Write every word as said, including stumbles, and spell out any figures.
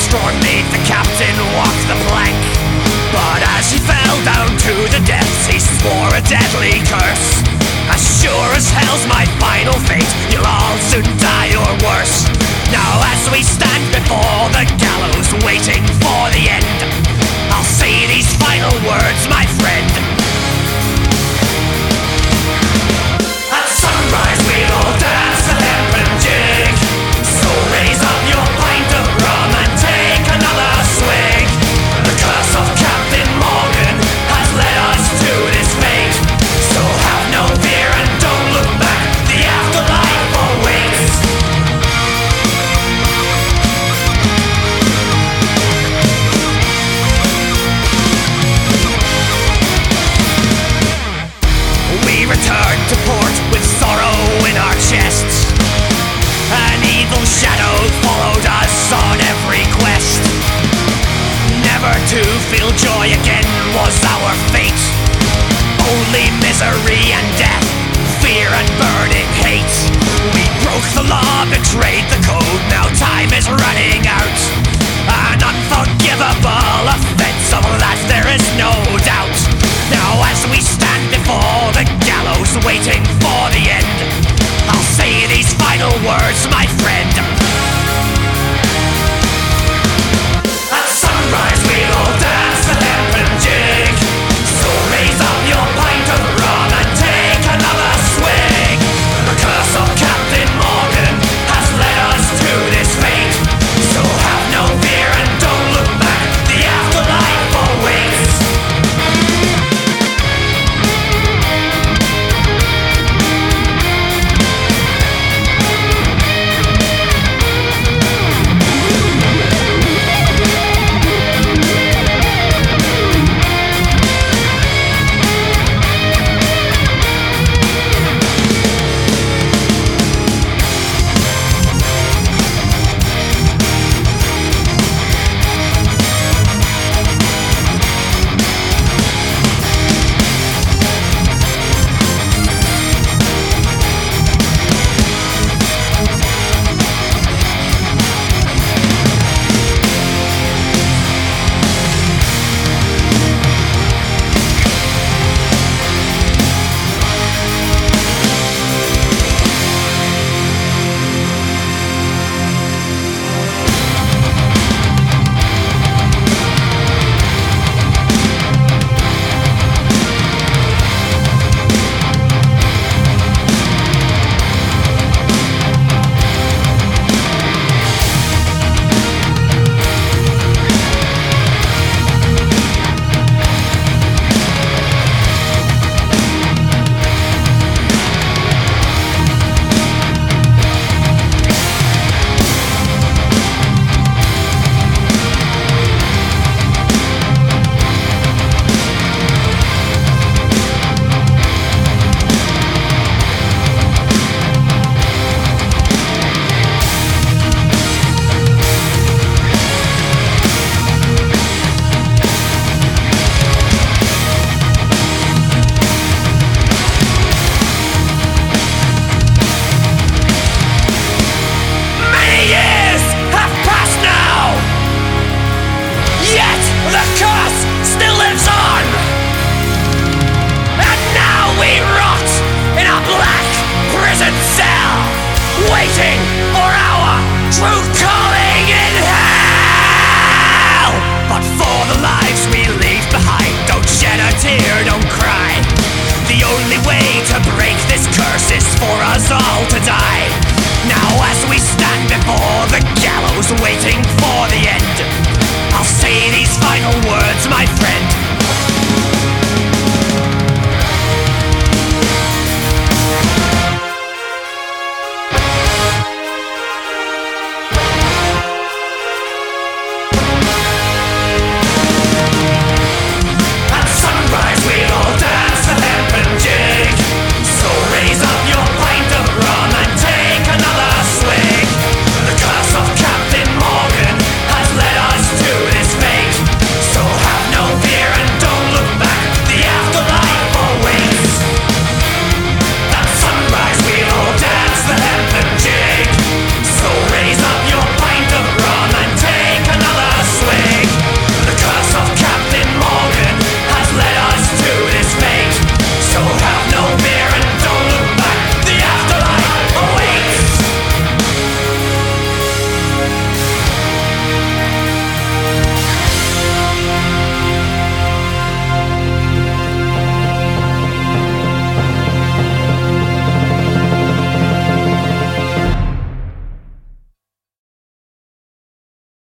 made the captain walk the plank. But as he fell down to the depths, he swore a deadly curse. As sure as hell's my final fate, you'll all soon die or worse. Now as we stand before the gallows, waiting for the end, I'll say these final words, my friend. At sunrise we'll all dance a limp and jig, so raise up your pint of rum and take another swig. The curse of Captain Morgan has led us to this fate, so have no fear and don't look back, the afterlife awaits. We returned to port with sorrow in our chests. An evil shadow followed us on every quest. Never to feel joy again was our fate. Only misery and death, fear and burning hate. We broke the law, betrayed the code, now time is running out. An unforgivable offense, of that there is no doubt. Now as we stand before the gallows, waiting for the end, I'll say these final words, my friend. At sunrise we'll all dance a limp and jig, so raise up your pint of rum and take another swig. The curse of Captain Morgan has led us to this fate, so have no fear and don't look back, the afterlife awaits. Waiting for our truth.